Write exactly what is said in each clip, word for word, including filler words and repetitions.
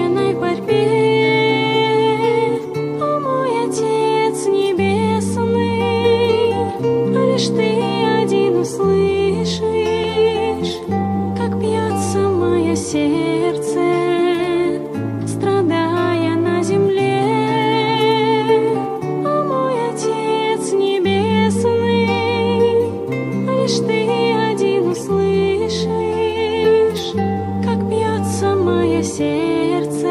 измученной борьбе. О, мой Отец Небесный, лишь Ты один услышишь, как бьется мое сердце, страдая на земле. О, мой Отец Небесный, лишь Ты один услышишь, как бьется мое сердце,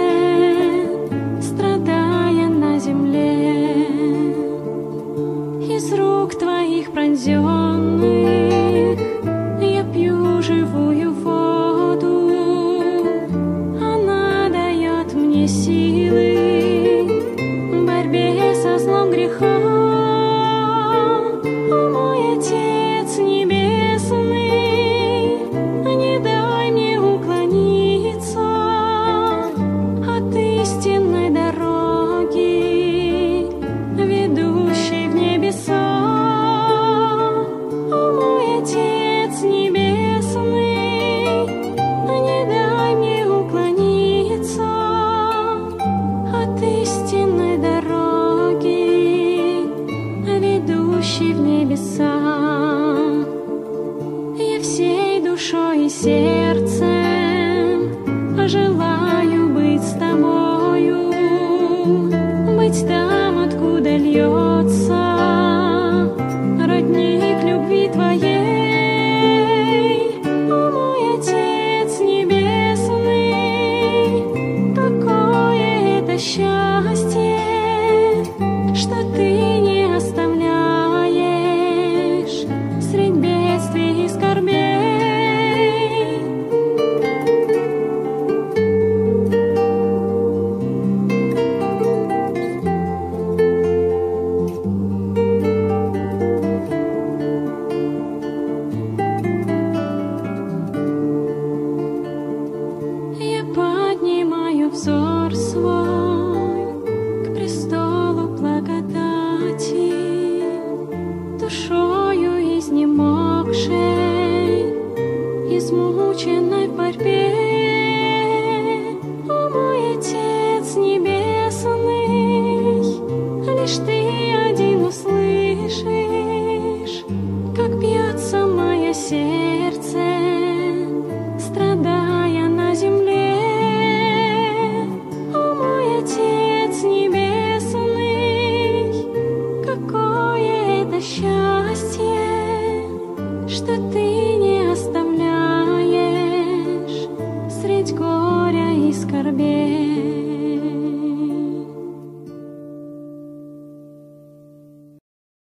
страдая на земле. Из рук Твоих пронзенных я пью живую воду, она дает мне силы в борьбе со злом грехом. О, мой Отец Небесный, не дай мне уклониться от истинной дороги, ведущей в небеса. О, мой Отец Небесный, не дай мне уклониться от истинной дороги, ведущей в небеса. Я всей душой и сердцем желаю быть с Тобою, быть там, откуда льется родник любви Твоей. О, мой Отец Небесный, какое это счастье, что Ты не оставляешь средь бедствий и скорбей. Я поднимаю взор свой к престолу благодати, душою изнемогшей, измученной в борьбе. О, мой Отец Небесный, лишь Ты один услышишь, как бьется мое сердце,